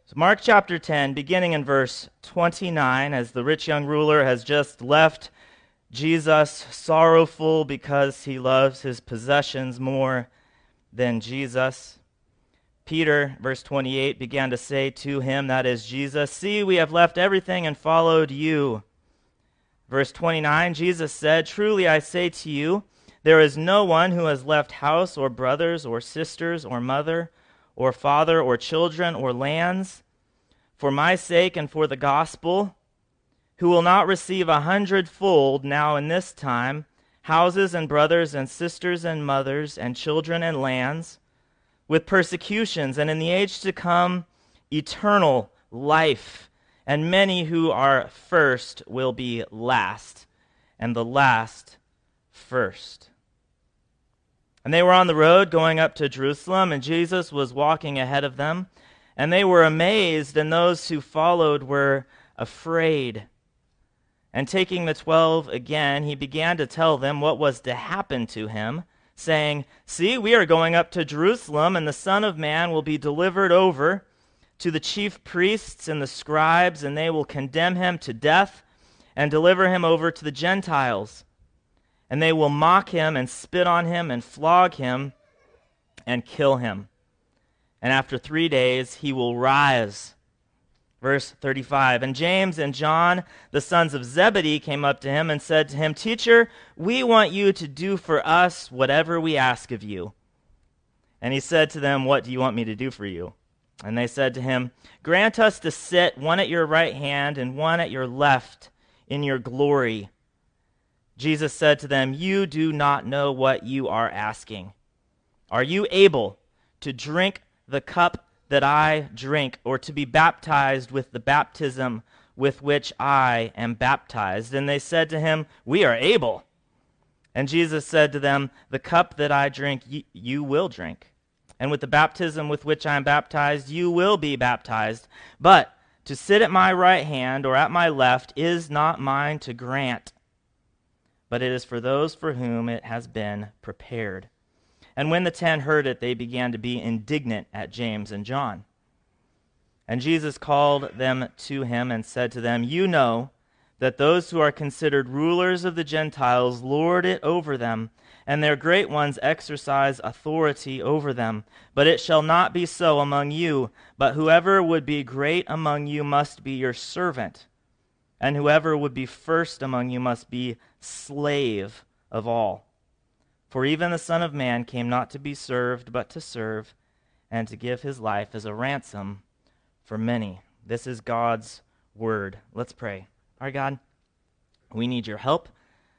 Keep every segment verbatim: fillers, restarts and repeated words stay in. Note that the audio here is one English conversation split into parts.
So Mark chapter ten, beginning in verse twenty-nine, as the rich young ruler has just left Jesus sorrowful because he loves his possessions more than Jesus. Peter, verse twenty-eight, began to say to him, that is Jesus, "See, we have left everything and followed you." Verse twenty-nine, Jesus said, "Truly I say to you, there is no one who has left house or brothers or sisters or mother or father or children or lands for my sake and for the gospel, who will not receive a hundredfold now in this time, houses and brothers and sisters and mothers and children and lands, with persecutions, and in the age to come, eternal life. And many who are first will be last, and the last first." And they were on the road going up to Jerusalem, and Jesus was walking ahead of them. And they were amazed, and those who followed were afraid. And taking the twelve again, he began to tell them what was to happen to him, saying, "See, we are going up to Jerusalem, and the Son of Man will be delivered over to the chief priests and the scribes, and they will condemn him to death and deliver him over to the Gentiles. And they will mock him and spit on him and flog him and kill him. And after three days he will rise." Verse thirty-five, "And James and John, the sons of Zebedee, came up to him and said to him, 'Teacher, we want you to do for us whatever we ask of you.' And he said to them, 'What do you want me to do for you?' And they said to him, 'Grant us to sit, one at your right hand and one at your left, in your glory.' Jesus said to them, 'You do not know what you are asking. Are you able to drink the cup that I drink, or to be baptized with the baptism with which I am baptized?' And they said to him, 'We are able.' And Jesus said to them, 'The cup that I drink, y- you will drink. And with the baptism with which I am baptized, you will be baptized. But to sit at my right hand or at my left is not mine to grant, but it is for those for whom it has been prepared.' And when the ten heard it, they began to be indignant at James and John. And Jesus called them to him and said to them, 'You know that those who are considered rulers of the Gentiles lord it over them, and their great ones exercise authority over them. But it shall not be so among you, but whoever would be great among you must be your servant, and whoever would be first among you must be slave of all. For even the Son of Man came not to be served, but to serve, and to give his life as a ransom for many.'" This is God's word. Let's pray. Our God, we need your help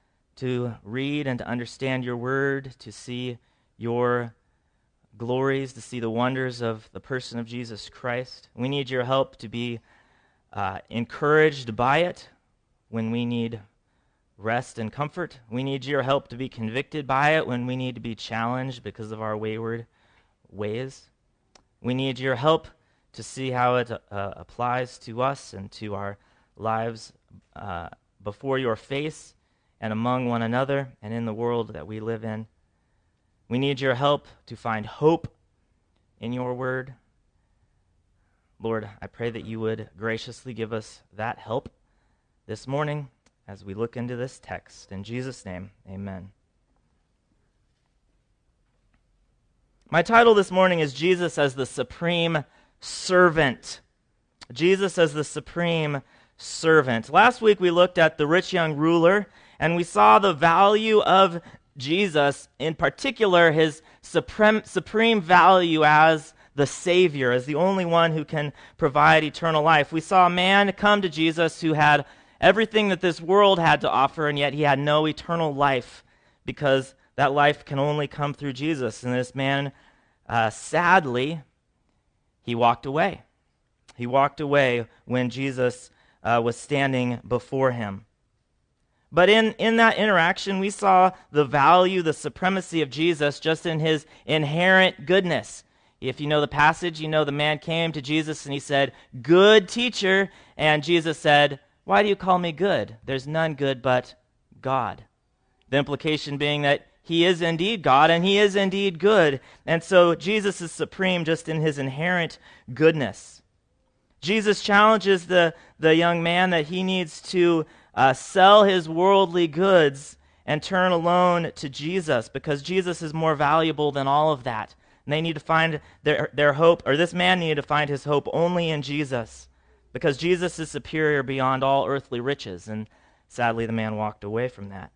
to read and to understand your word, to see your glories, to see the wonders of the person of Jesus Christ. We need your help to be uh, encouraged by it when we need rest and comfort. We need your help to be convicted by it when we need to be challenged because of our wayward ways. We need your help to see how it uh, applies to us and to our lives uh, before your face and among one another and in the world that we live in. We need your help to find hope in your word. Lord, I pray that you would graciously give us that help this morning as we look into this text. In Jesus' name, amen. My title this morning is Jesus as the Supreme Servant. Jesus as the Supreme Servant. Last week we looked at the rich young ruler, and we saw the value of Jesus, in particular his supreme, supreme value as the Savior, as the only one who can provide eternal life. We saw a man come to Jesus who had everything that this world had to offer, and yet he had no eternal life because that life can only come through Jesus. And this man, uh, sadly, he walked away. He walked away when Jesus uh, was standing before him. But in, in that interaction, we saw the value, the supremacy of Jesus just in his inherent goodness. If you know the passage, you know the man came to Jesus and he said, "Good teacher." And Jesus said, "Why do you call me good? There's none good but God." The implication being that he is indeed God and he is indeed good. And so Jesus is supreme just in his inherent goodness. Jesus challenges the, the young man that he needs to uh, sell his worldly goods and turn alone to Jesus, because Jesus is more valuable than all of that. And they need to find their, their hope, or this man needed to find his hope only in Jesus, because Jesus is superior beyond all earthly riches. And sadly, the man walked away from that.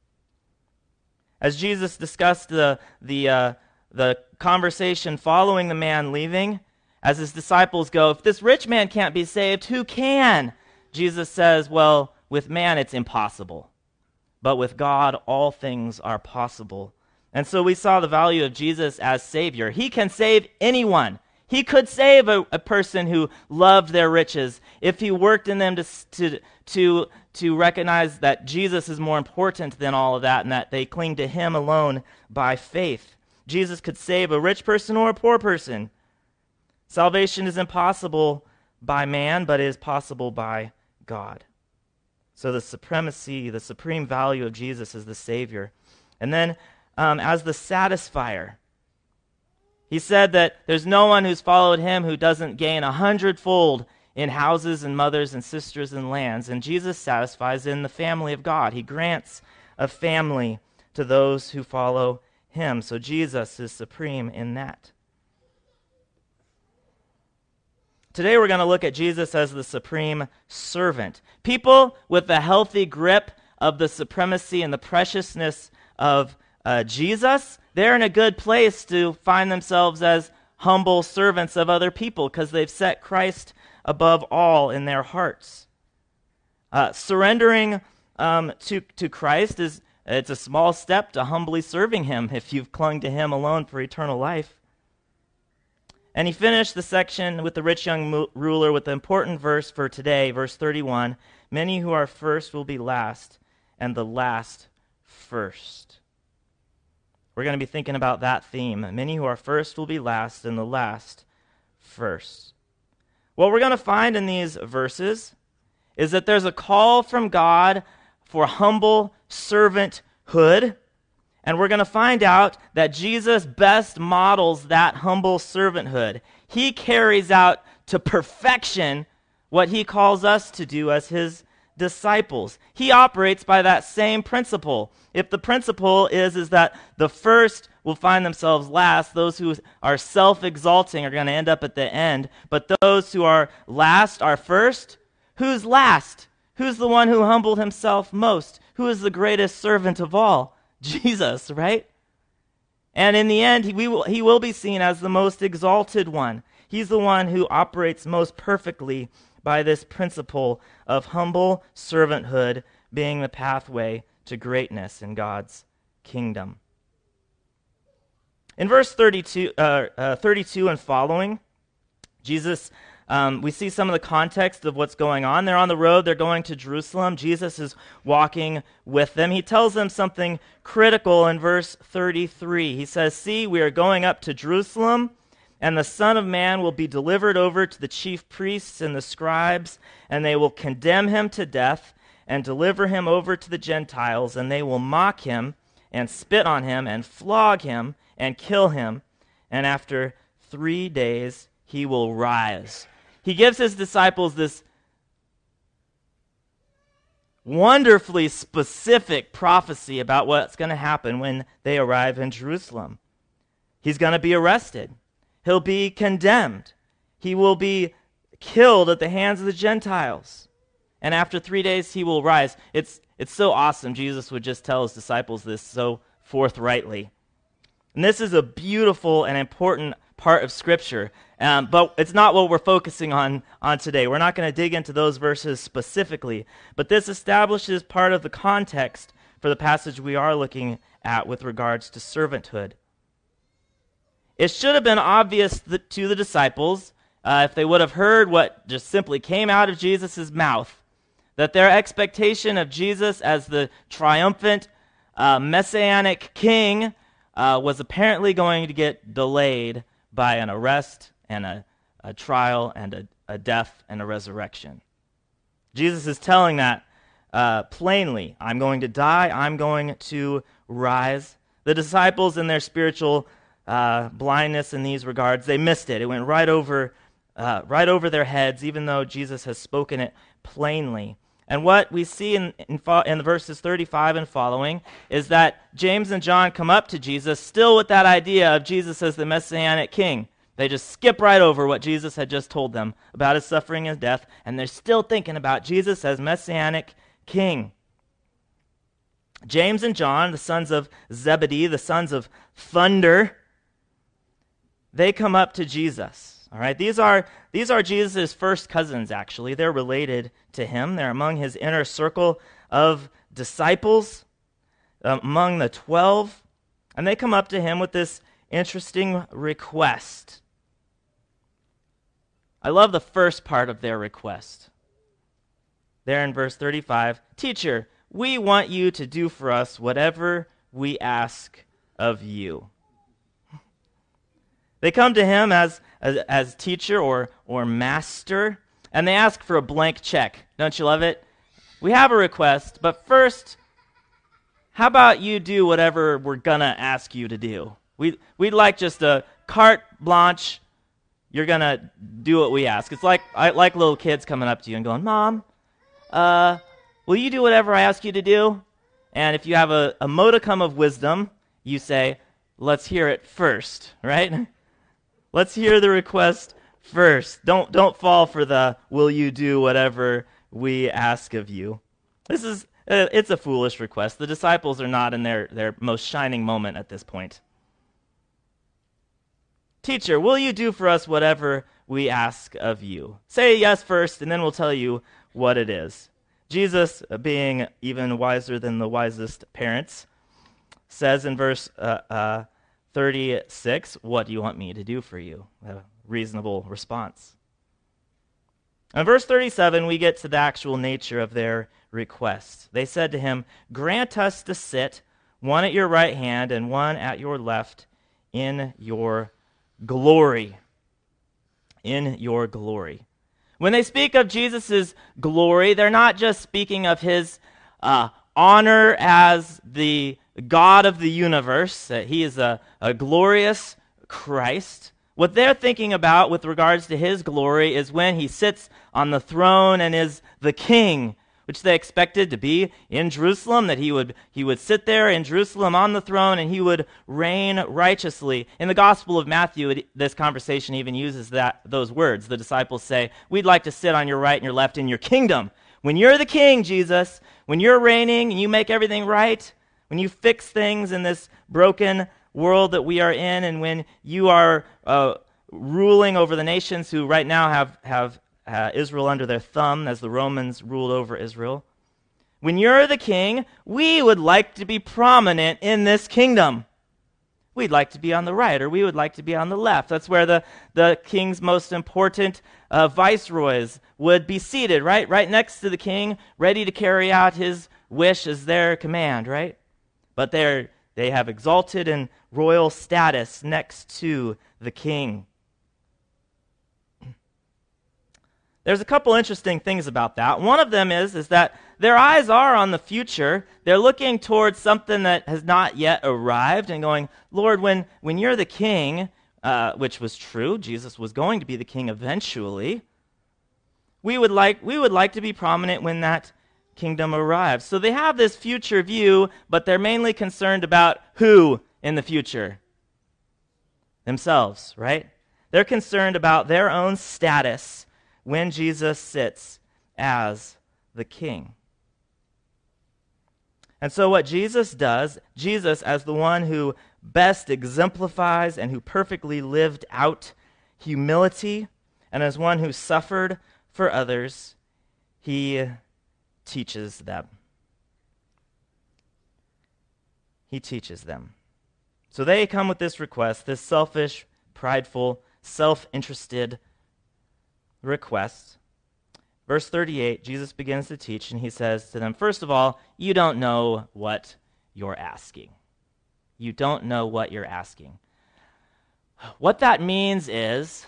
As Jesus discussed the, the, uh, the conversation following the man leaving, as his disciples go, if this rich man can't be saved, who can? Jesus says, well, with man it's impossible, but with God all things are possible. And so we saw the value of Jesus as Savior. He can save anyone. He could save a, a person who loved their riches if he worked in them to, to, to, to recognize that Jesus is more important than all of that, and that they cling to him alone by faith. Jesus could save a rich person or a poor person. Salvation is impossible by man, but it is possible by God. So the supremacy, the supreme value of Jesus as the Savior. And then um, as the satisfier, he said that there's no one who's followed him who doesn't gain a hundredfold in houses and mothers and sisters and lands. And Jesus satisfies in the family of God. He grants a family to those who follow him. So Jesus is supreme in that. Today we're going to look at Jesus as the supreme servant. People with a healthy grip of the supremacy and the preciousness of uh, Jesus, they're in a good place to find themselves as humble servants of other people because they've set Christ above all in their hearts. Uh, surrendering um, to, to Christ is it's a small step to humbly serving him if you've clung to him alone for eternal life. And he finished the section with the rich young ruler with the important verse for today, verse thirty-one. Many who are first will be last, and the last first. We're going to be thinking about that theme. Many who are first will be last, and the last first. What we're going to find in these verses is that there's a call from God for humble servanthood. And we're going to find out that Jesus best models that humble servanthood. He carries out to perfection what he calls us to do as his disciples. He operates by that same principle. If the principle is, is that the first will find themselves last, those who are self-exalting are going to end up at the end, but those who are last are first, who's last? Who's the one who humbled himself most? Who is the greatest servant of all? Jesus, right? And in the end, he, we will, he will be seen as the most exalted one. He's the one who operates most perfectly by this principle of humble servanthood being the pathway to greatness in God's kingdom. In verse thirty-two, uh, uh, thirty-two and following, Jesus Um, we see some of the context of what's going on. They're on the road. They're going to Jerusalem. Jesus is walking with them. He tells them something critical in verse thirty-three. He says, "See, we are going up to Jerusalem, and the Son of Man will be delivered over to the chief priests and the scribes, and they will condemn him to death and deliver him over to the Gentiles, and they will mock him and spit on him and flog him and kill him, and after three days he will rise." He gives his disciples this wonderfully specific prophecy about what's going to happen when they arrive in Jerusalem. He's going to be arrested. He'll be condemned. He will be killed at the hands of the Gentiles. And after three days, he will rise. It's, it's so awesome. Jesus would just tell his disciples this so forthrightly. And this is a beautiful and important part of Scripture. Um, but it's not what we're focusing on, on today. We're not going to dig into those verses specifically. But this establishes part of the context for the passage we are looking at with regards to servanthood. It should have been obvious th- to the disciples, uh, if they would have heard what just simply came out of Jesus' mouth, that their expectation of Jesus as the triumphant uh, messianic king uh, was apparently going to get delayed by an arrest and a, a trial and a, a death and a resurrection. Jesus is telling that uh, plainly. I'm going to die. I'm going to rise. The disciples in their spiritual uh, blindness in these regards, they missed it. It went right over uh, right over their heads, even though Jesus has spoken it plainly. And what we see in, in, in verses thirty-five and following is that James and John come up to Jesus still with that idea of Jesus as the Messianic king. They just skip right over what Jesus had just told them about his suffering and death, and they're still thinking about Jesus as Messianic king. James and John, the sons of Zebedee, the sons of thunder, they come up to Jesus. All right, these are these are Jesus' first cousins, actually. They're related to him. They're among his inner circle of disciples, um, among the twelve, and they come up to him with this interesting request. I love the first part of their request. There in verse thirty-five, "Teacher, we want you to do for us whatever we ask of you." They come to him as, as, as teacher or, or master, and they ask for a blank check. Don't you love it? We have a request, but first, how about you do whatever we're going to ask you to do? We, we'd like just a carte blanche. You're going to do what we ask. It's like I, like little kids coming up to you and going, "Mom, uh, will you do whatever I ask you to do?" And if you have a, a modicum of wisdom, you say, "Let's hear it first," right? Let's hear the request first. Don't don't fall for the "will you do whatever we ask of you." This is uh, it's a foolish request. The disciples are not in their, their most shining moment at this point. "Teacher, will you do for us whatever we ask of you?" Say yes first, and then we'll tell you what it is. Jesus, being even wiser than the wisest parents, says in verse uh, uh, thirty-six, "What do you want me to do for you?" A reasonable response. In verse thirty-seven, we get to the actual nature of their request. They said to him, "Grant us to sit, one at your right hand and one at your left, in your glory." In your glory. When they speak of Jesus' glory, they're not just speaking of his uh, honor as the God of the universe, that he is a, a glorious Christ. What they're thinking about with regards to his glory is when he sits on the throne and is the king, which they expected to be in Jerusalem, that he would he would sit there in Jerusalem on the throne and he would reign righteously. In the Gospel of Matthew, it, this conversation even uses that those words. The disciples say, "We'd like to sit on your right and your left in your kingdom." When you're the king, Jesus, when you're reigning and you make everything right, when you fix things in this broken world that we are in, and when you are uh, ruling over the nations who right now have, have uh, Israel under their thumb as the Romans ruled over Israel, when you're the king, we would like to be prominent in this kingdom. We'd like to be on the right, or we would like to be on the left. That's where the, the king's most important uh, viceroys would be seated, right? Right next to the king, ready to carry out his wish as their command, right? But they're, they have exalted in royal status next to the king. There's a couple interesting things about that. One of them is, is that their eyes are on the future. They're looking towards something that has not yet arrived and going, "Lord, when, when you're the king," uh, which was true, Jesus was going to be the king eventually, we would like we would like to be prominent when that kingdom arrives. So they have this future view, but they're mainly concerned about who in the future? Themselves, right? They're concerned about their own status when Jesus sits as the king. And so what Jesus does, Jesus as the one who best exemplifies and who perfectly lived out humility, and as one who suffered for others, he teaches them. He teaches them. So they come with this request, this selfish, prideful, self-interested request. Verse thirty-eight, Jesus begins to teach, and he says to them, first of all, you don't know what you're asking. You don't know what you're asking. What that means is,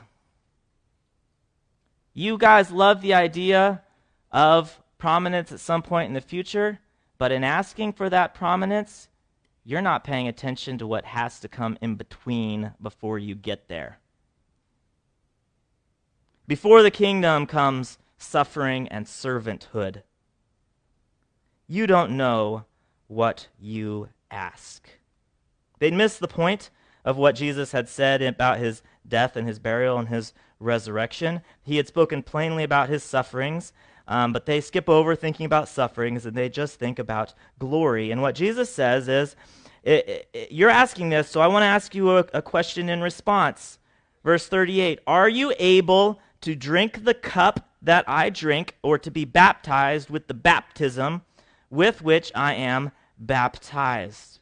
you guys love the idea of prominence at some point in the future, but in asking for that prominence, you're not paying attention to what has to come in between before you get there. Before the kingdom comes suffering and servanthood. You don't know what you ask. They'd missed the point of what Jesus had said about his death and his burial and his resurrection. He had spoken plainly about his sufferings, um, but they skip over thinking about sufferings and they just think about glory. And what Jesus says is, it, it, you're asking this, so I want to ask you a, a question in response. Verse thirty-eight, are you able to drink the cup that I drink, or to be baptized with the baptism with which I am baptized?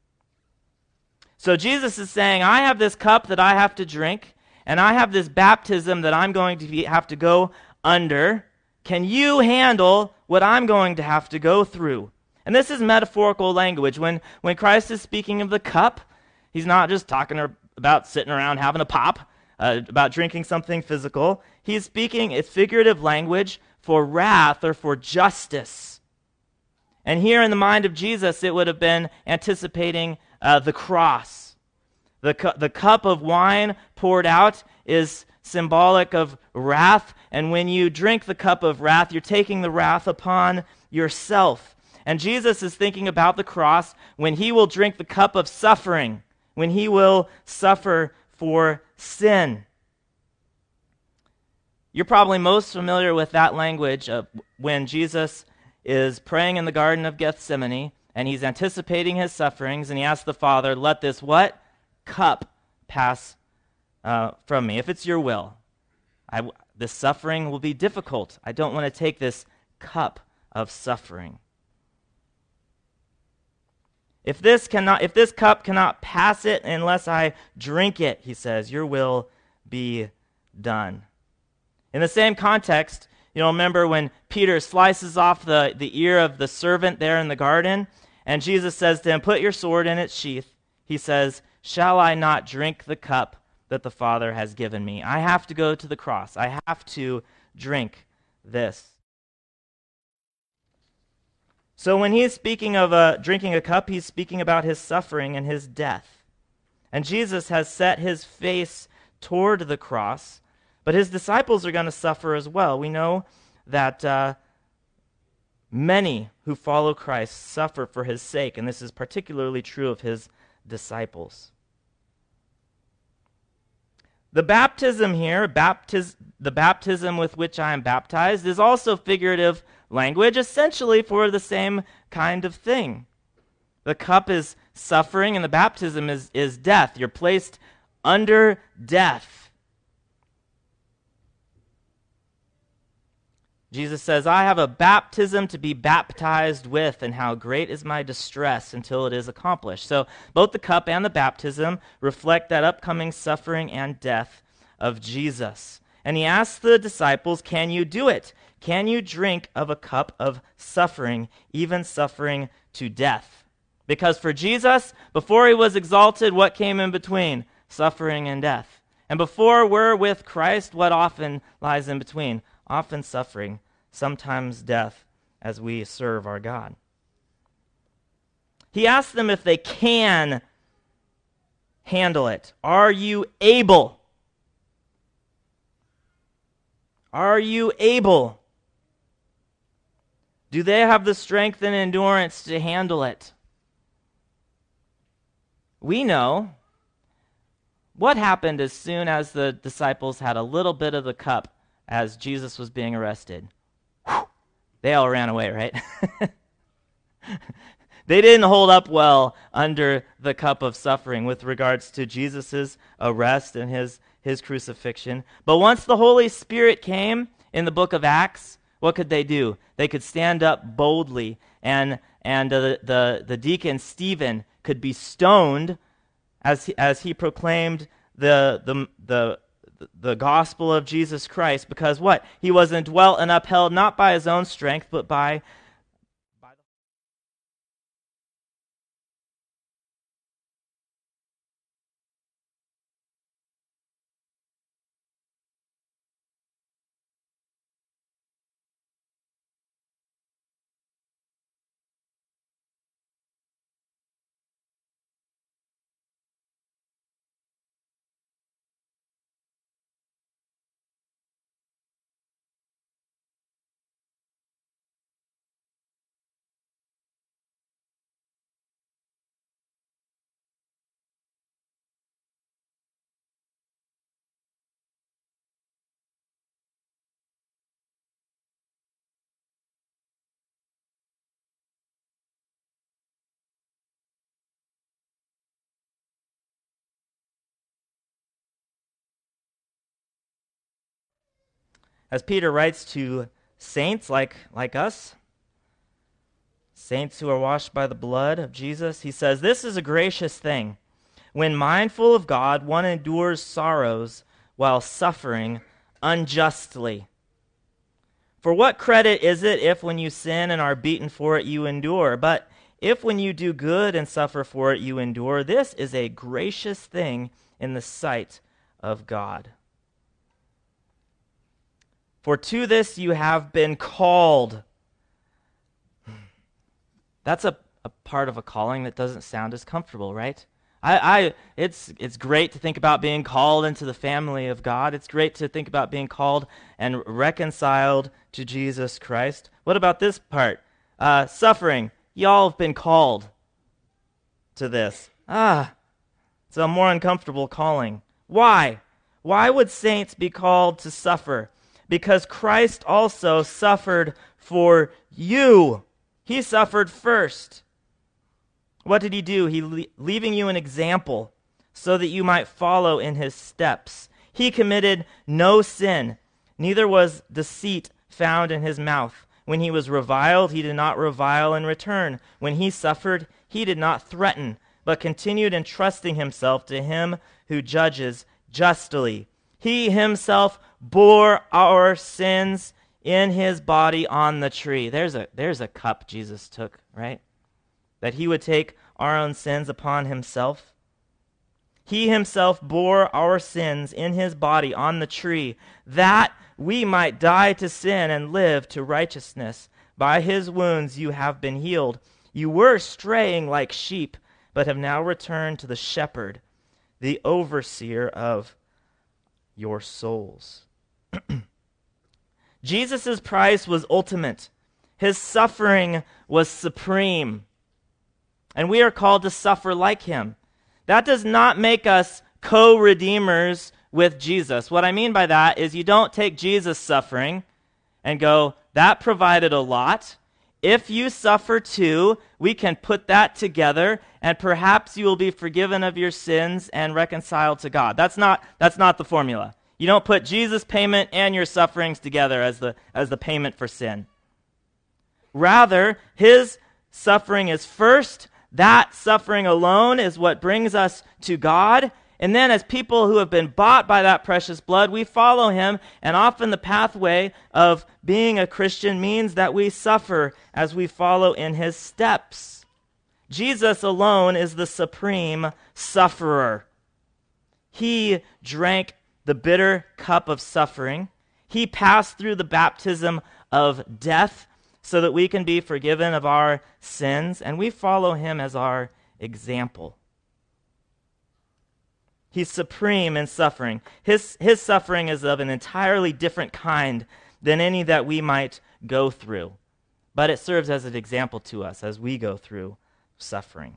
So Jesus is saying, I have this cup that I have to drink, and I have this baptism that I'm going to be, have to go under. Can you handle what I'm going to have to go through? And this is metaphorical language. When, when Christ is speaking of the cup, he's not just talking about sitting around having a pop, uh, about drinking something physical. He's speaking, it's figurative language for wrath or for justice. And here in the mind of Jesus, it would have been anticipating uh, the cross. The, cu- the cup of wine poured out is symbolic of wrath, and when you drink the cup of wrath, you're taking the wrath upon yourself. And Jesus is thinking about the cross when he will drink the cup of suffering, when he will suffer for sin. You're probably most familiar with that language of when Jesus is praying in the Garden of Gethsemane, and he's anticipating his sufferings, and he asks the Father, let this what? Cup pass uh, from me. If it's your will, I, this suffering will be difficult. I don't want to take this cup of suffering. If this cannot, if this cup cannot pass it unless I drink it, he says, your will be done. In the same context, you know, remember when Peter slices off the, the ear of the servant there in the garden, and Jesus says to him, put your sword in its sheath. He says, shall I not drink the cup that the Father has given me? I have to go to the cross. I have to drink this. So when he's speaking of uh, drinking a cup, he's speaking about his suffering and his death. And Jesus has set his face toward the cross, but his disciples are going to suffer as well. We know that uh, many who follow Christ suffer for his sake, and this is particularly true of his disciples. The baptism here, baptiz- the baptism with which I am baptized, is also figurative language, essentially for the same kind of thing. The cup is suffering, and the baptism is, is death. You're placed under death. Jesus says, I have a baptism to be baptized with, and how great is my distress until it is accomplished. So both the cup and the baptism reflect that upcoming suffering and death of Jesus. And he asks the disciples, can you do it? Can you drink of a cup of suffering, even suffering to death? Because for Jesus, before he was exalted, what came in between? Suffering and death. And before we're with Christ, what often lies in between? Often suffering, sometimes death, as we serve our God. He asked them if they can handle it. Are you able? Are you able? Do they have the strength and endurance to handle it? We know what happened as soon as the disciples had a little bit of the cup as Jesus was being arrested. Whew, they all ran away, right? They didn't hold up well under the cup of suffering with regards to Jesus' arrest and his, his crucifixion. But once the Holy Spirit came in the book of Acts, what could they do? They could stand up boldly, and and uh, the, the the deacon Stephen could be stoned as he, as he proclaimed the the the the gospel of Jesus Christ, because what? He was indwelt and upheld not by his own strength, but by As Peter writes to saints like, like us, saints who are washed by the blood of Jesus, he says, "This is a gracious thing. When mindful of God, one endures sorrows while suffering unjustly. For what credit is it if when you sin and are beaten for it you endure? But if when you do good and suffer for it you endure, this is a gracious thing in the sight of God. For to this you have been called." That's a, a part of a calling that doesn't sound as comfortable, right? I, I, it's, it's great to think about being called into the family of God. It's great to think about being called and reconciled to Jesus Christ. What about this part? Uh, suffering. Y'all have been called to this. Ah, it's a more uncomfortable calling. Why? Why would saints be called to suffer? Because Christ also suffered for you. He suffered first. What did he do? He le- leaving you an example so that you might follow in his steps. He committed no sin, neither was deceit found in his mouth. When he was reviled, he did not revile in return. When he suffered, he did not threaten, but continued entrusting himself to him who judges justly. He himself bore our sins in his body on the tree. There's a, there's a cup Jesus took, right? That he would take our own sins upon himself. He himself bore our sins in his body on the tree, that we might die to sin and live to righteousness. By his wounds you have been healed. You were straying like sheep, but have now returned to the shepherd, the overseer of your souls. Jesus' price was ultimate. His suffering was supreme. And we are called to suffer like him. That does not make us co-redeemers with Jesus. What I mean by that is you don't take Jesus' suffering and go, that provided a lot. If you suffer too, we can put that together and perhaps you will be forgiven of your sins and reconciled to God. That's not, that's not the formula. You don't put Jesus' payment and your sufferings together as the, as the payment for sin. Rather, his suffering is first. That suffering alone is what brings us to God. And then as people who have been bought by that precious blood, we follow him. And often the pathway of being a Christian means that we suffer as we follow in his steps. Jesus alone is the supreme sufferer. He drank the bitter cup of suffering. He passed through the baptism of death so that we can be forgiven of our sins, and we follow him as our example. He's supreme in suffering. His, his suffering is of an entirely different kind than any that we might go through, but it serves as an example to us as we go through suffering.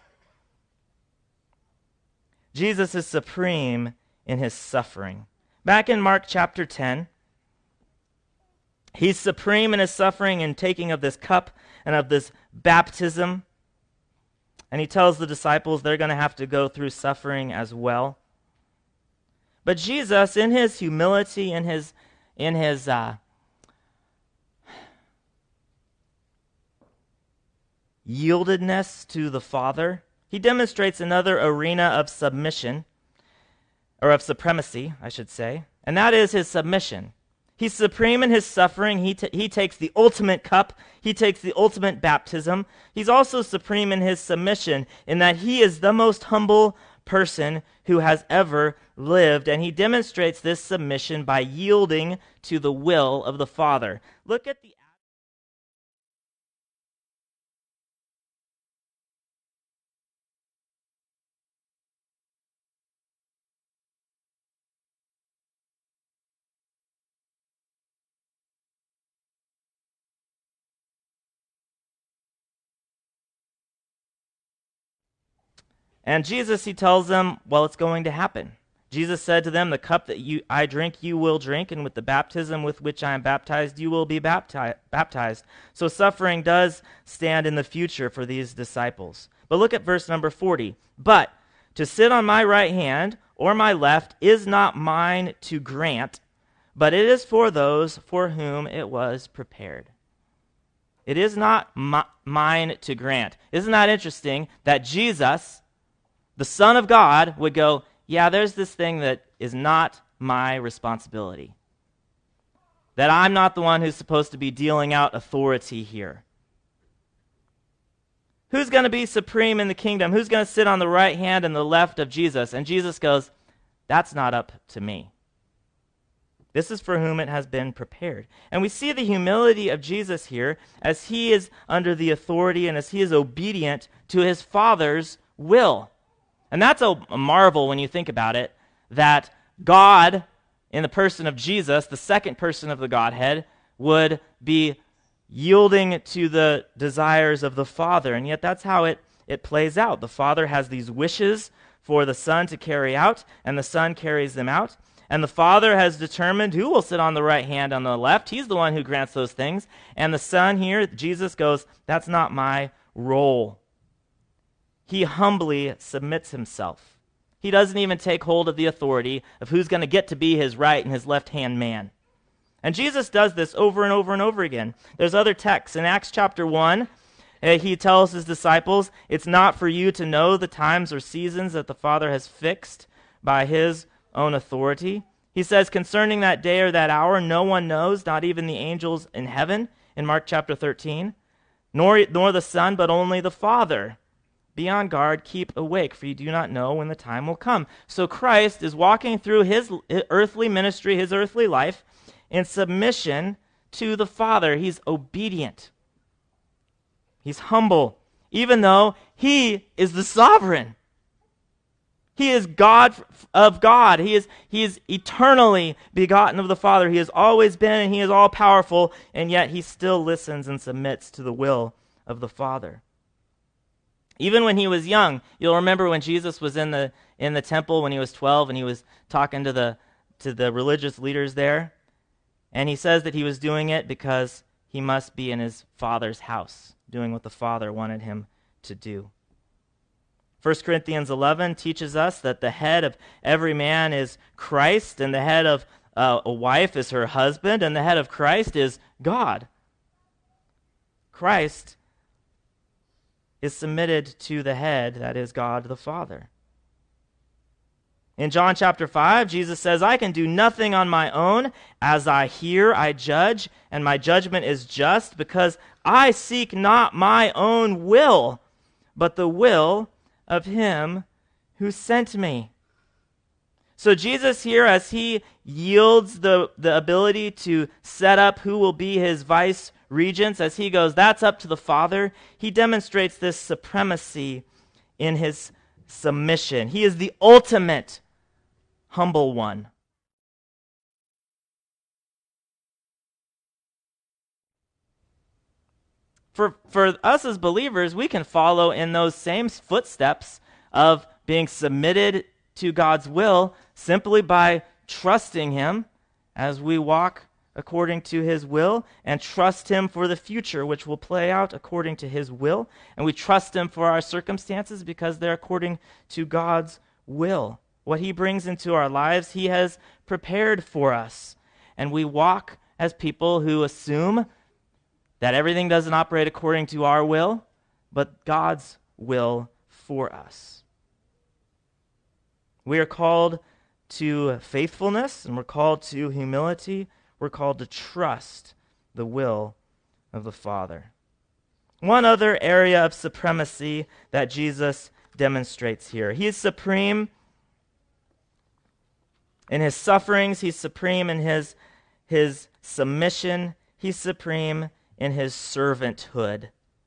Jesus is supreme in his suffering. Back in Mark chapter ten, he's supreme in his suffering and taking of this cup and of this baptism. And he tells the disciples they're going to have to go through suffering as well. But Jesus, in his humility, in his, in his uh, yieldedness to the Father, he demonstrates another arena of submission, or of supremacy, I should say, and that is his submission. He's supreme in his suffering. He, t- he takes the ultimate cup. He takes the ultimate baptism. He's also supreme in his submission in that he is the most humble person who has ever lived, and he demonstrates this submission by yielding to the will of the Father. Look at the And Jesus, he tells them, well, it's going to happen. Jesus said to them, the cup that you I drink, you will drink, and with the baptism with which I am baptized, you will be bapti- baptized. So suffering does stand in the future for these disciples. But look at verse number forty. But to sit on my right hand or my left is not mine to grant, but it is for those for whom it was prepared. It is not mi- mine to grant. Isn't that interesting that Jesus, the Son of God, would go, yeah, there's this thing that is not my responsibility. That I'm not the one who's supposed to be dealing out authority here. Who's going to be supreme in the kingdom? Who's going to sit on the right hand and the left of Jesus? And Jesus goes, that's not up to me. This is for whom it has been prepared. And we see the humility of Jesus here as he is under the authority and as he is obedient to his Father's will. And that's a, a marvel when you think about it, that God, in the person of Jesus, the second person of the Godhead, would be yielding to the desires of the Father. And yet that's how it, it plays out. The Father has these wishes for the Son to carry out, and the Son carries them out. And the Father has determined who will sit on the right hand, on the left. He's the one who grants those things. And the Son here, Jesus goes, that's not my role. He humbly submits himself. He doesn't even take hold of the authority of who's going to get to be his right and his left-hand man. And Jesus does this over and over and over again. There's other texts. In Acts chapter one, uh, he tells his disciples, it's not for you to know the times or seasons that the Father has fixed by his own authority. He says, concerning that day or that hour, no one knows, not even the angels in heaven, in Mark chapter thirteen, nor, nor the Son, but only the Father. Be on guard, keep awake, for you do not know when the time will come. So Christ is walking through his earthly ministry, his earthly life, in submission to the Father. He's obedient. He's humble, even though he is the sovereign. He is God of God. He is, he is eternally begotten of the Father. He has always been, and he is all-powerful, and yet he still listens and submits to the will of the Father. Even when he was young, you'll remember when Jesus was in the in the temple when he was twelve, and he was talking to the to the religious leaders there, and he says that he was doing it because he must be in his Father's house, doing what the Father wanted him to do. First Corinthians eleven teaches us that the head of every man is Christ, and the head of uh, a wife is her husband, and the head of Christ is God. Christ is submitted to the head, that is God the Father. In John chapter five, Jesus says, I can do nothing on my own. As I hear, I judge, and my judgment is just, because I seek not my own will, but the will of him who sent me. So Jesus here, as he yields the, the ability to set up who will be his vice regents, as he goes, that's up to the Father, he demonstrates this supremacy in his submission. He is the ultimate humble one. For, for us as believers, we can follow in those same footsteps of being submitted to God's will simply by trusting him as we walk according to his will, and trust him for the future, which will play out according to his will. And we trust him for our circumstances because they're according to God's will. What he brings into our lives, he has prepared for us. And we walk as people who assume that everything doesn't operate according to our will, but God's will for us. We are called to faithfulness, and we're called to humility. We're called to trust the will of the Father. One other area of supremacy that Jesus demonstrates here. He is supreme in his sufferings. He's supreme in his, his submission. He's supreme in his servanthood.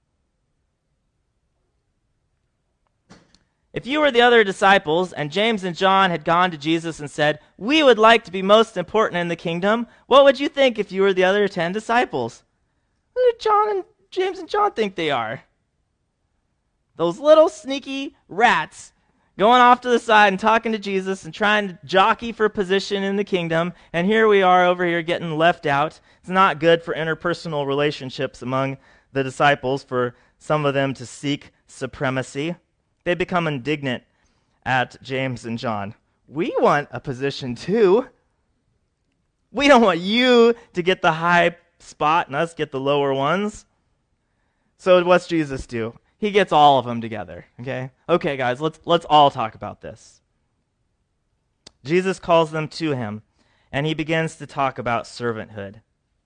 If you were the other disciples and James and John had gone to Jesus and said, we would like to be most important in the kingdom, what would you think if you were the other ten disciples? Who do John and James and John think they are? Those little sneaky rats going off to the side and talking to Jesus and trying to jockey for position in the kingdom, and here we are over here getting left out. It's not good for interpersonal relationships among the disciples for some of them to seek supremacy. They become indignant at James and John. We want a position too. We don't want you to get the high spot and us get the lower ones. So what's Jesus do? He gets all of them together, okay? Okay, guys, let's let's all talk about this. Jesus calls them to him, and he begins to talk about servanthood.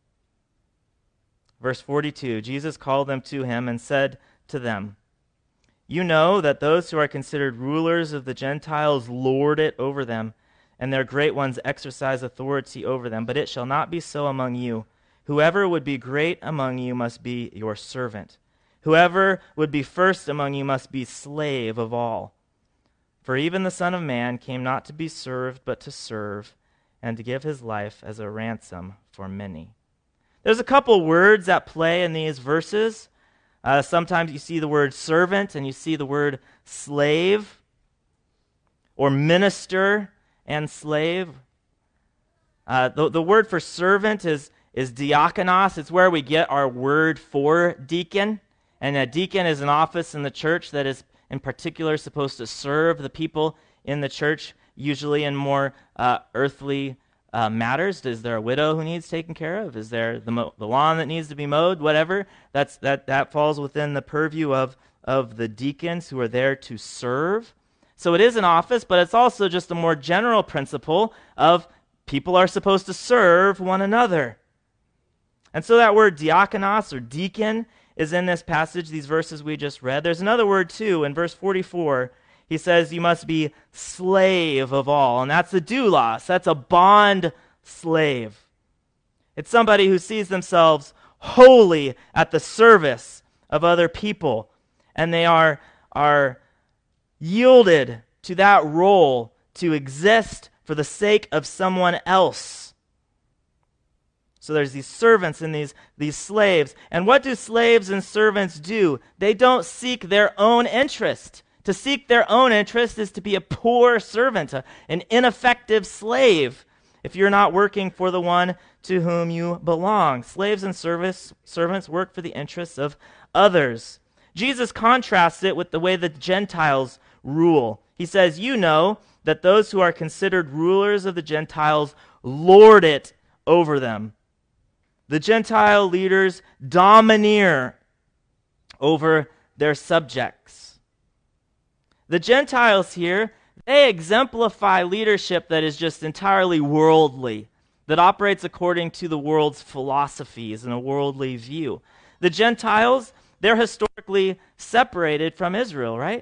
Verse forty-two, Jesus called them to him and said to them, "You know that those who are considered rulers of the Gentiles lord it over them, and their great ones exercise authority over them. But it shall not be so among you. Whoever would be great among you must be your servant. Whoever would be first among you must be slave of all. For even the Son of Man came not to be served, but to serve, and to give his life as a ransom for many." There's a couple words at play in these verses. Uh, sometimes you see the word servant, and you see the word slave, or minister and slave. Uh, the, the word for servant is, is diakonos. It's where we get our word for deacon. And a deacon is an office in the church that is in particular supposed to serve the people in the church, usually in more uh, earthly uh, matters. Is there a widow who needs taken care of? Is there the, mo- the lawn that needs to be mowed? Whatever. That's, that, that falls within the purview of, of the deacons who are there to serve. So it is an office, but it's also just a more general principle of people are supposed to serve one another. And so that word diakonos or deacon is in this passage, these verses we just read. There's another word too. In verse forty-four, he says you must be slave of all. And that's a doulos. That's a bond slave. It's somebody who sees themselves wholly at the service of other people. And they are, are yielded to that role to exist for the sake of someone else. So there's these servants and these, these slaves. And what do slaves and servants do? They don't seek their own interest. To seek their own interest is to be a poor servant, a, an ineffective slave, if you're not working for the one to whom you belong. Slaves and service, servants work for the interests of others. Jesus contrasts it with the way the Gentiles rule. He says, you know that those who are considered rulers of the Gentiles lord it over them. The Gentile leaders domineer over their subjects. The Gentiles here, they exemplify leadership that is just entirely worldly, that operates according to the world's philosophies and a worldly view. The Gentiles, they're historically separated from Israel, right?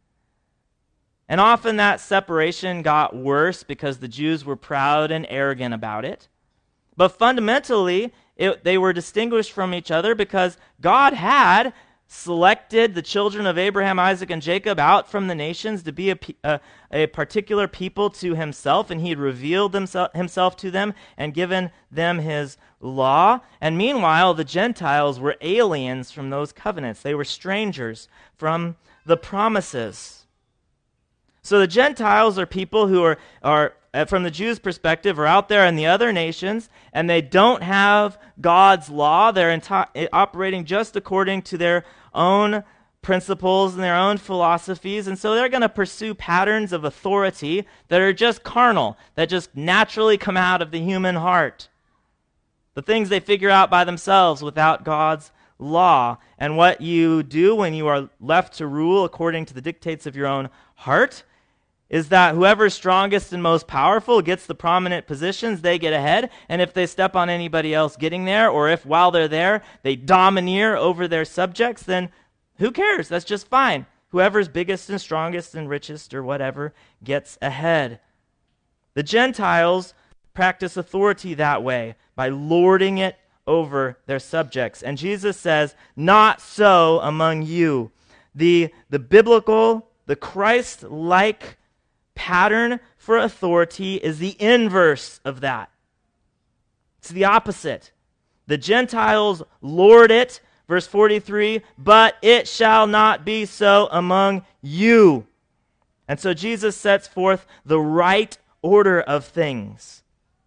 And often that separation got worse because the Jews were proud and arrogant about it. But fundamentally, it, they were distinguished from each other because God had selected the children of Abraham, Isaac, and Jacob out from the nations to be a, a, a particular people to himself, and he had revealed himself, himself to them and given them his law. And meanwhile, the Gentiles were aliens from those covenants. They were strangers from the promises. So the Gentiles are people who are, are from the Jews' perspective, are out there in the other nations, and they don't have God's law. They're enti- operating just according to their own principles and their own philosophies, and so they're going to pursue patterns of authority that are just carnal, that just naturally come out of the human heart. The things they figure out by themselves without God's law. And what you do when you are left to rule according to the dictates of your own heart is that whoever's strongest and most powerful gets the prominent positions, they get ahead. And if they step on anybody else getting there, or if while they're there, they domineer over their subjects, then who cares? That's just fine. Whoever's biggest and strongest and richest or whatever gets ahead. The Gentiles practice authority that way, by lording it over their subjects. And Jesus says, not so among you. The, the biblical, the Christ-like pattern for authority is the inverse of that. It's the opposite. The Gentiles lord it, verse forty-three, but it shall not be so among you. And so Jesus sets forth the right order of things.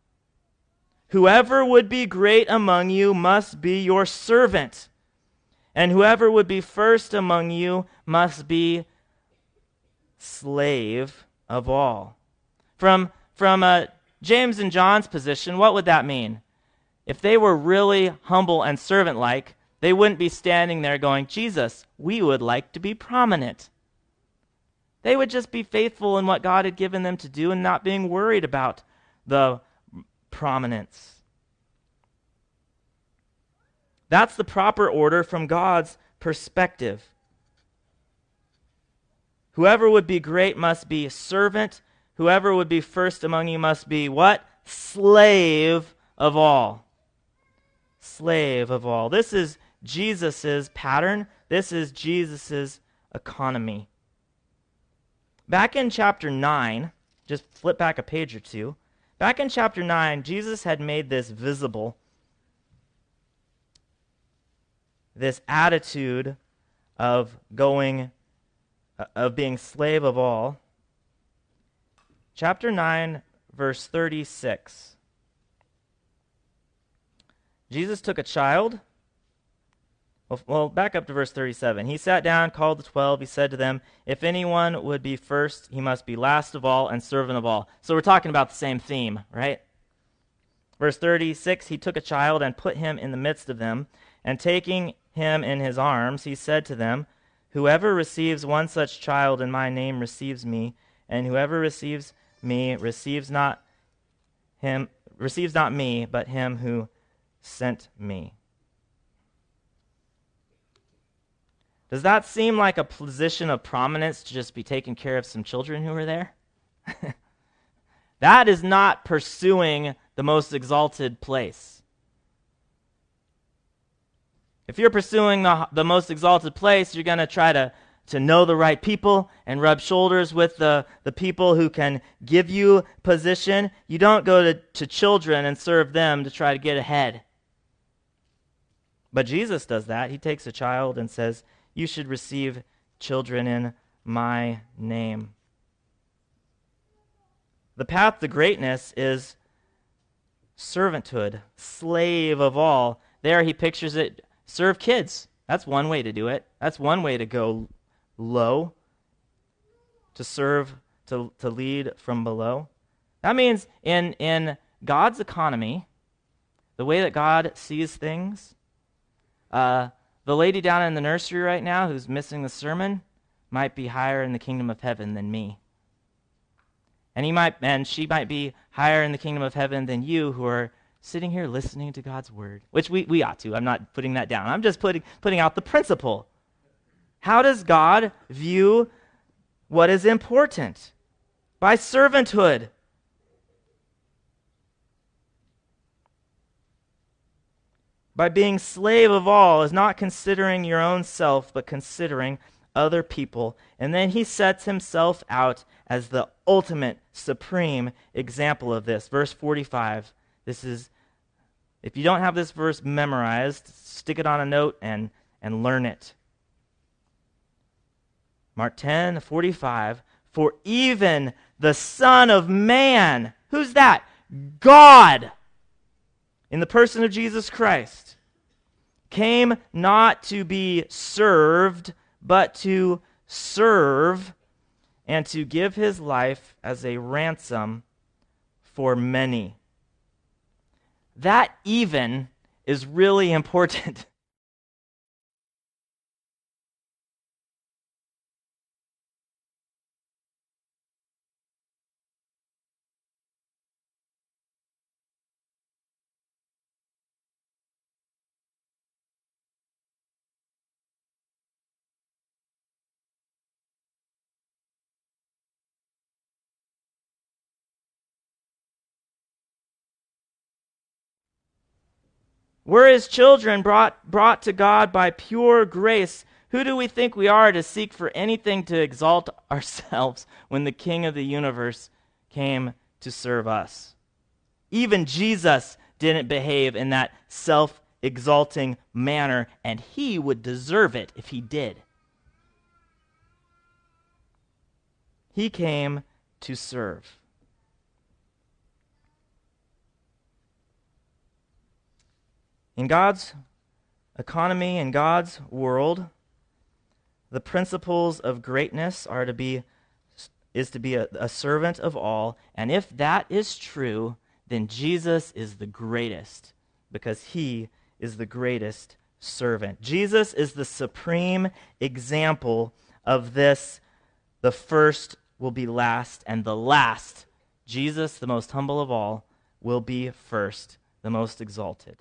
Whoever would be great among you must be your servant, and whoever would be first among you must be slave of all. From, from a James and John's position, what would that mean? If they were really humble and servant-like, they wouldn't be standing there going, Jesus, we would like to be prominent. They would just be faithful in what God had given them to do and not being worried about the prominence. That's the proper order from God's perspective. Whoever would be great must be servant. Whoever would be first among you must be what? Slave of all. Slave of all. This is Jesus' pattern. This is Jesus' economy. Back in chapter nine, just flip back a page or two. Back in chapter nine, Jesus had made this visible. This attitude of going, uh, of being slave of all. Chapter nine, verse thirty-six. Jesus took a child. Well, well, back up to verse thirty-seven. He sat down, called the twelve. He said to them, if anyone would be first, he must be last of all and servant of all. So we're talking about the same theme, right? Verse thirty-six, he took a child and put him in the midst of them, and taking him in his arms, he said to them, whoever receives one such child in my name receives me, and whoever receives me receives not him, receives not me, but him who sent me. Does that seem like a position of prominence to just be taking care of some children who are there? That is not pursuing the most exalted place. If you're pursuing the, the most exalted place, you're going to try to, to know the right people and rub shoulders with the, the people who can give you position. You don't go to, to children and serve them to try to get ahead. But Jesus does that. He takes a child and says, you should receive children in my name. The path to greatness is servanthood, slave of all. There he pictures it, serve kids. That's one way to do it. That's one way to go low, to serve, to, to lead from below. That means in, in God's economy, the way that God sees things, uh, the lady down in the nursery right now who's missing the sermon might be higher in the kingdom of heaven than me. And he might, and she might be higher in the kingdom of heaven than you who are sitting here listening to God's word, which we, we ought to. I'm not putting that down. I'm just putting, putting out the principle. How does God view what is important? By servanthood. By being slave of all is not considering your own self, but considering other people. And then he sets himself out as the ultimate, supreme example of this. Verse forty-five. This is, if you don't have this verse memorized, stick it on a note and, and learn it. Mark ten, forty-five. For even the Son of Man, who's that? God, in the person of Jesus Christ, came not to be served, but to serve and to give his life as a ransom for many. That even is really important. We're his children brought, brought to God by pure grace. Who do we think we are to seek for anything to exalt ourselves when the King of the universe came to serve us? Even Jesus didn't behave in that self-exalting manner, and he would deserve it if he did. He came to serve. In God's economy, in God's world, the principles of greatness are to be is to be a, a servant of all. And if that is true, then Jesus is the greatest, because he is the greatest servant. Jesus is the supreme example of this. The first will be last, and the last, Jesus, the most humble of all, will be first, the most exalted.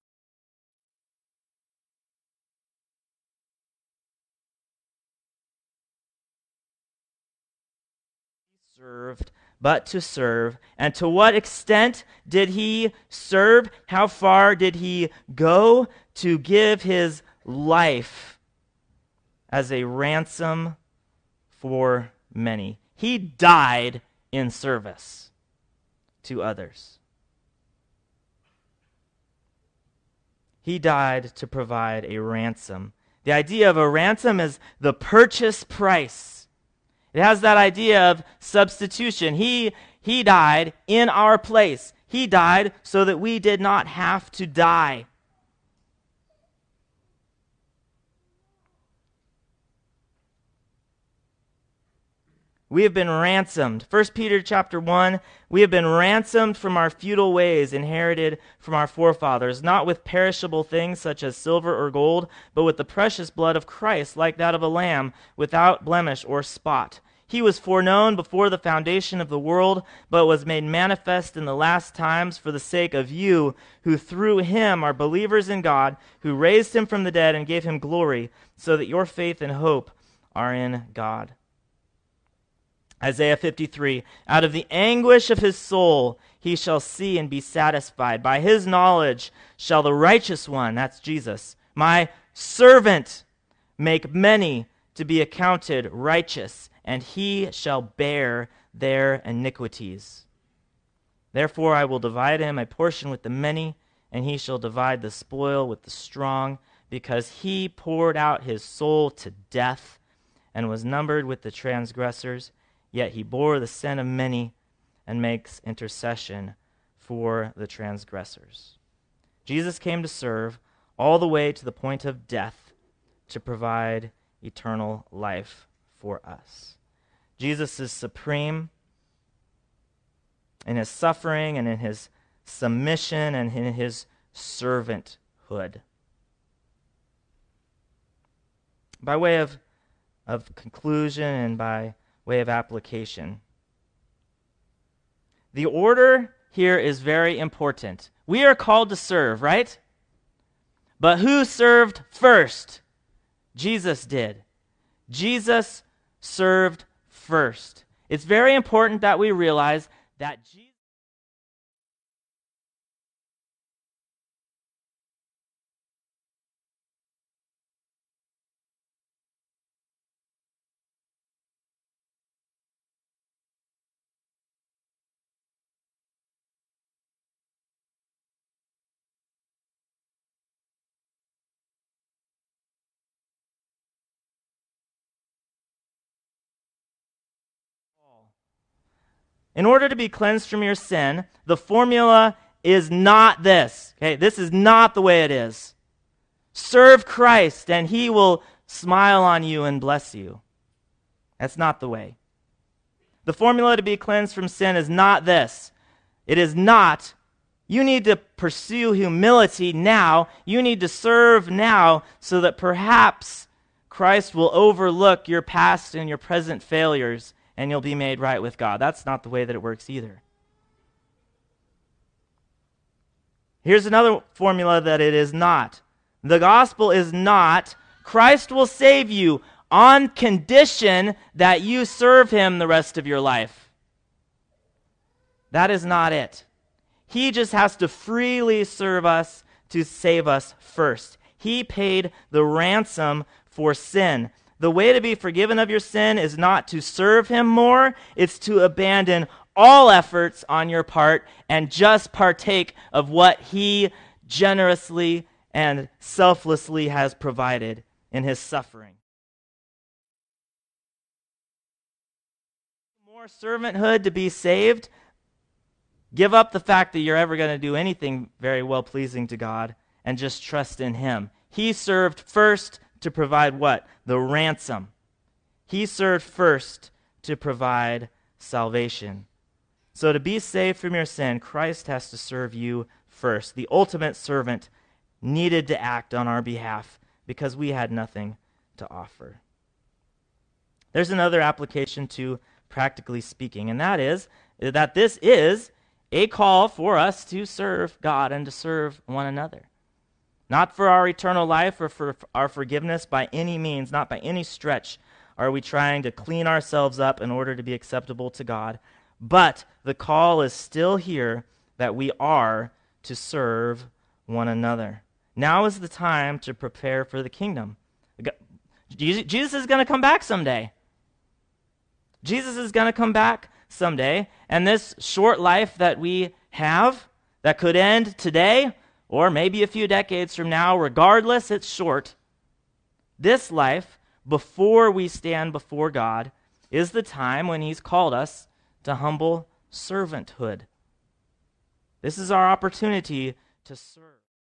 Served, but to serve. And to what extent did he serve? How far did he go? To give his life as a ransom for many. He died in service to others. He died to provide a ransom. The idea of a ransom is the purchase price. It has that idea of substitution. He, he died in our place. He died so that we did not have to die. We have been ransomed. First Peter chapter one, we have been ransomed from our futile ways inherited from our forefathers, not with perishable things such as silver or gold, but with the precious blood of Christ, like that of a lamb, without blemish or spot. He was foreknown before the foundation of the world, but was made manifest in the last times for the sake of you, who through him are believers in God, who raised him from the dead and gave him glory, so that your faith and hope are in God. Isaiah fifty-three, out of the anguish of his soul he shall see and be satisfied. By his knowledge shall the righteous one, that's Jesus, my servant, make many to be accounted righteous, and he shall bear their iniquities. Therefore I will divide him a portion with the many, and he shall divide the spoil with the strong, because he poured out his soul to death and was numbered with the transgressors. Yet he bore the sin of many and makes intercession for the transgressors. Jesus came to serve all the way to the point of death to provide eternal life for us. Jesus is supreme in his suffering and in his submission and in his servanthood. By way of, of conclusion and by way of application, the order here is very important. We are called to serve, right? But who served first? Jesus did. Jesus served first. It's very important that we realize that Jesus In order to be cleansed from your sin, the formula is not this. Okay, this is not the way it is. Serve Christ and he will smile on you and bless you. That's not the way. The formula to be cleansed from sin is not this. It is not, you need to pursue humility now. You need to serve now so that perhaps Christ will overlook your past and your present failures and you'll be made right with God. That's not the way that it works either. Here's another formula that it is not. The gospel is not, Christ will save you on condition that you serve him the rest of your life. That is not it. He just has to freely serve us to save us first. He paid the ransom for sin. The way to be forgiven of your sin is not to serve him more, it's to abandon all efforts on your part and just partake of what he generously and selflessly has provided in his suffering. More servanthood to be saved. Give up the fact that you're ever going to do anything very well pleasing to God and just trust in him. He served first to provide what? The ransom. He served first to provide salvation. So to be saved from your sin, Christ has to serve you first. The ultimate servant needed to act on our behalf because we had nothing to offer. There's another application to practically speaking, and that is that this is a call for us to serve God and to serve one another. Not for our eternal life or for our forgiveness by any means, not by any stretch are we trying to clean ourselves up in order to be acceptable to God, but the call is still here that we are to serve one another. Now is the time to prepare for the kingdom. Jesus is going to come back someday. Jesus is going to come back someday, and this short life that we have that could end today or maybe a few decades from now, regardless, it's short. This life, before we stand before God, is the time when he's called us to humble servanthood. This is our opportunity to serve.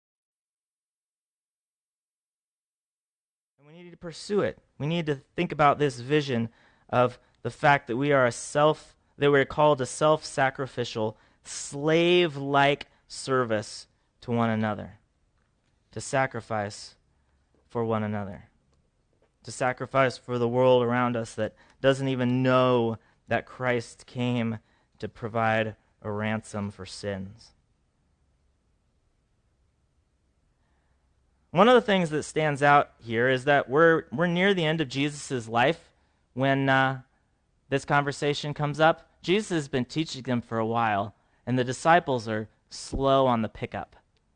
And we need to pursue it. We need to think about this vision of the fact that we are a self, that we're called to self-sacrificial, slave-like service to one another, to sacrifice for one another, to sacrifice for the world around us that doesn't even know that Christ came to provide a ransom for sins. One of the things that stands out here is that we're we're near the end of Jesus' life when uh, this conversation comes up. Jesus has been teaching them for a while, and the disciples are slow on the pickup.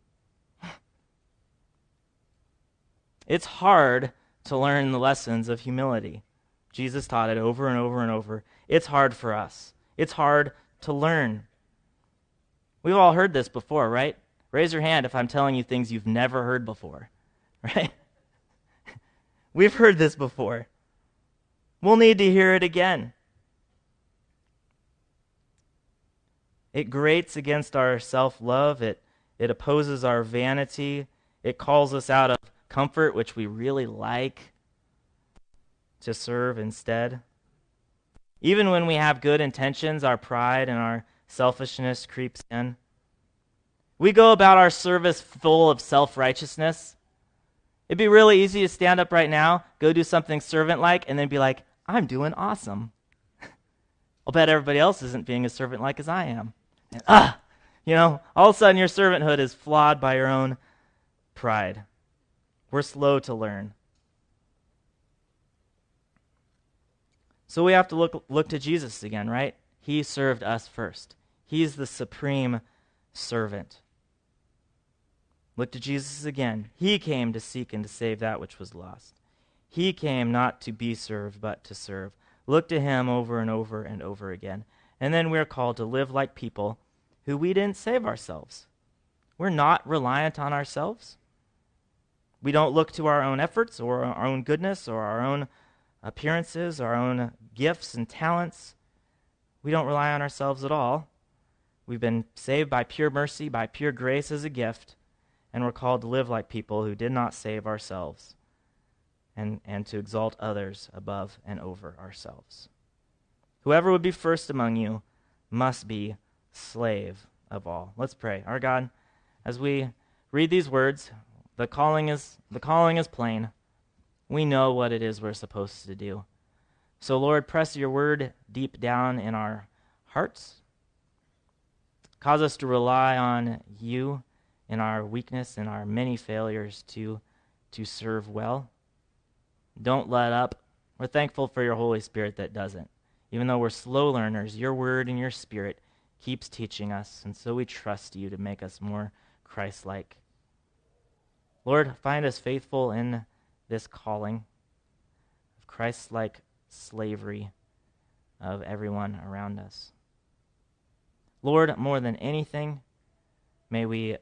It's hard to learn the lessons of humility. Jesus taught it over and over and over. It's hard for us. It's hard to learn. We've all heard this before, right? Raise your hand if I'm telling you things you've never heard before, right? We've heard this before. We'll need to hear it again. It grates against our self-love. It, it opposes our vanity. It calls us out of comfort, which we really like, to serve instead. Even when we have good intentions, our pride and our selfishness creeps in. We go about our service full of self-righteousness. It'd be really easy to stand up right now, go do something servant-like, and then be like, I'm doing awesome. I'll bet everybody else isn't being as servant-like as I am. And, ah, you know, all of a sudden your servanthood is flawed by your own pride. We're slow to learn. So we have to look look to Jesus again, right? He served us first. He's the supreme servant. Look to Jesus again. He came to seek and to save that which was lost. He came not to be served, but to serve. Look to him over and over and over again. And then we're called to live like people who we didn't save ourselves. We're not reliant on ourselves. We don't look to our own efforts or our own goodness or our own appearances, our own gifts and talents. We don't rely on ourselves at all. We've been saved by pure mercy, by pure grace as a gift, and we're called to live like people who did not save ourselves and, and to exalt others above and over ourselves. Whoever would be first among you must be slave of all. Let's pray. Our God, as we read these words, the calling is the calling is plain. We know what it is we're supposed to do. So, Lord, press your word deep down in our hearts. Cause us to rely on you in our weakness and our many failures to, to serve well. Don't let up. We're thankful for your Holy Spirit that doesn't. Even though we're slow learners, your word and your Spirit keeps teaching us, and so we trust you to make us more Christ-like. Lord, find us faithful in this calling of Christ-like slavery of everyone around us. Lord, more than anything, may we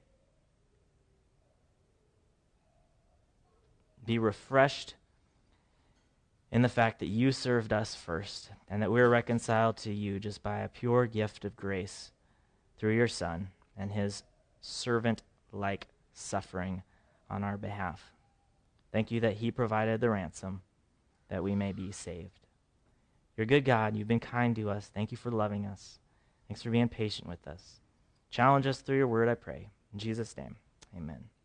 be refreshed in the fact that you served us first and that we're reconciled to you just by a pure gift of grace through your Son and his servant-like suffering on our behalf. Thank you that he provided the ransom that we may be saved. You're a good God. You've been kind to us. Thank you for loving us. Thanks for being patient with us. Challenge us through your word, I pray. In Jesus' name, amen.